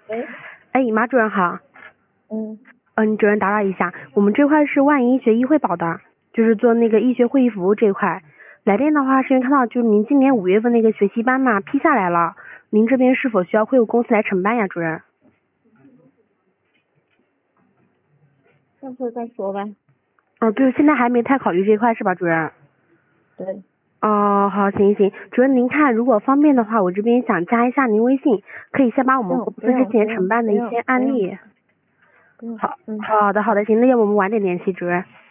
喂， 哎，马主任好。主任打扰一下，我们这块是万医学医惠保的，就是做那个医学会议服务这块。来电的话是因为看到就是您今年5月份那个学习班嘛批下来了，您这边是否需要会有公司来承办呀，主任？ 到时候再说吧。 哦，就是现在还没太考虑这块是吧，主任？ 对。 哦，好，行，主任您看，如果方便的话，我这边想加一下您微信，可以先把我们公司之前承办的一些案例。 不用。 好的，行，那要不我们晚点联系，主任。